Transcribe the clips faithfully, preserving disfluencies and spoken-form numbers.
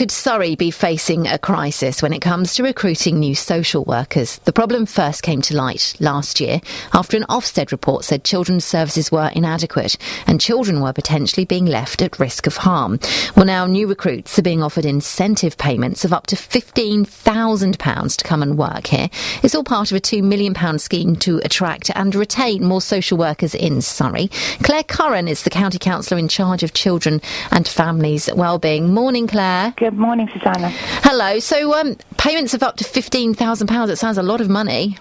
Could Surrey be facing a crisis when it comes to recruiting new social workers? The problem first came to light last year after an Ofsted report said children's services were inadequate and children were potentially being left at risk of harm. Well, now new recruits are being offered incentive payments of up to fifteen thousand pounds to come and work here. It's all part of a two million pounds scheme to attract and retain more social workers in Surrey. Claire Curran is the County Councillor in charge of children and families' wellbeing. Morning, Claire. Good morning, Susanna. Hello. So um, payments of up to fifteen thousand pounds, it sounds a lot of money.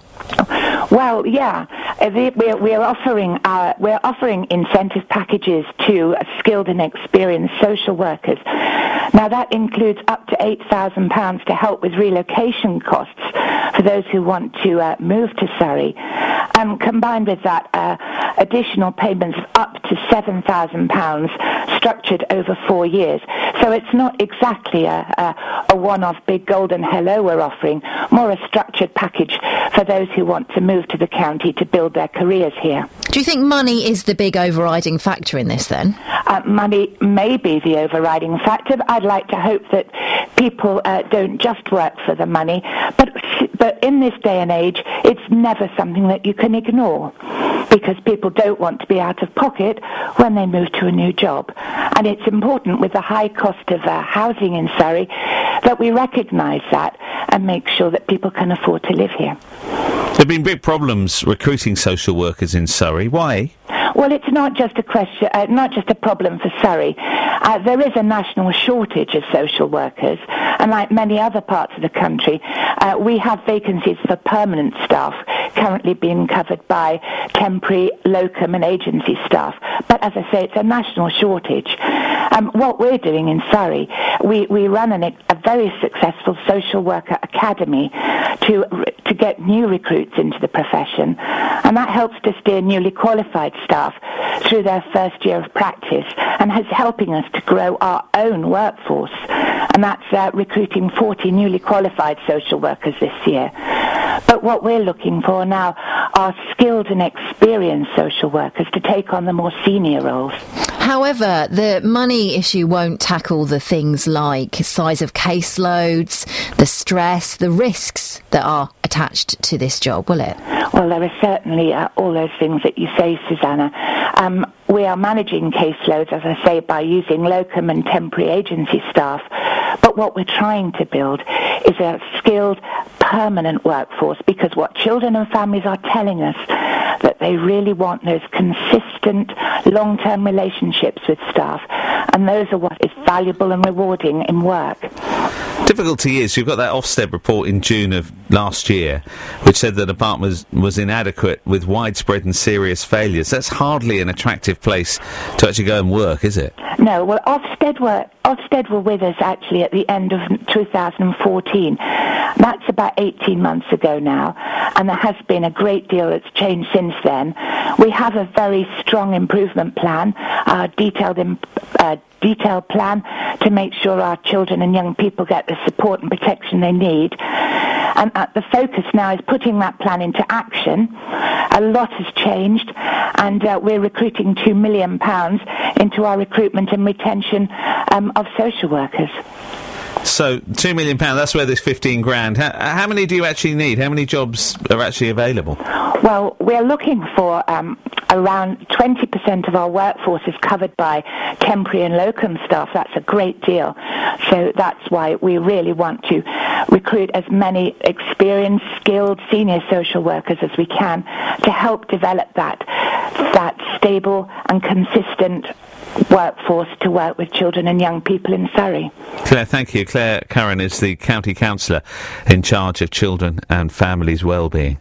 Well, yeah, we're, we're offering uh, we're offering incentive packages to skilled and experienced social workers. Now that includes up to eight thousand pounds to help with relocation costs for those who want to uh, move to Surrey, and combined with that, uh, additional payments of up to seven thousand pounds structured over four years. So it's not exactly a, a, a one-off big golden hello we're offering, more a structured package for those who want to move to the county to build their careers here. Do you think money is the big overriding factor in this then? Uh, money may be the overriding factor, but I'd like to hope that people uh, don't just work for the money, but but in this day and age, it's never something that you can ignore, because people don't want to be out of pocket when they move to a new job. And it's important with the high cost of uh, housing in Surrey that we recognise that and make sure that people can afford to live here. There have been big problems recruiting social workers in Surrey. Why? Well, it's not just a question, uh, not just a problem for Surrey. Uh, there is a national shortage of social workers, and like many other parts of the country, uh, we have vacancies for permanent staff currently being covered by temporary, locum and agency staff. But as I say, it's a national shortage. Um, what we're doing in Surrey, we, we run an, a very successful social worker academy to to get new recruits into the profession, and that helps to steer newly qualified staff through their first year of practice and is helping us to grow our own workforce. And that's uh, recruiting forty newly qualified social workers this year. But what we're looking for now are skilled and experienced social workers to take on the more senior roles. However, the money issue won't tackle the things like size of caseloads, the stress, the risks that are attached to this job, will it? Well, there are certainly uh, all those things that you say, Susanna. Um, we are managing caseloads, as I say, by using locum and temporary agency staff. But what we're trying to build is a skilled, permanent workforce, because what children and families are telling us, that they really want those consistent, long-term relationships with staff, and those are what is valuable and rewarding in work. Difficulty is, you've got that Ofsted report in June of last year, which said that the department was, was inadequate with widespread and serious failures. That's hardly an attractive place to actually go and work, is it? No, well, Ofsted were, Ofsted were with us actually at the end of two thousand fourteen. That's about eighteen months ago now, and there has been a great deal that's changed since then. We have a very strong improvement plan, uh, detailed in, uh, detailed plan to make sure our children and young people get the support and protection they need. And uh, the focus now is putting that plan into action. A lot has changed, and uh, we're recruiting two million pounds into our recruitment and retention um, of social workers. So, two million pounds, that's where there's fifteen grand. How, how many do you actually need? How many jobs are actually available? Well, we're looking for um, around twenty percent of our workforce is covered by temporary and locum staff. That's a great deal. So that's why we really want to recruit as many experienced, skilled, senior social workers as we can to help develop that, that stable and consistent workforce to work with children and young people in Surrey. Claire, thank you. Claire Curran is the County Councillor in charge of children and families' wellbeing.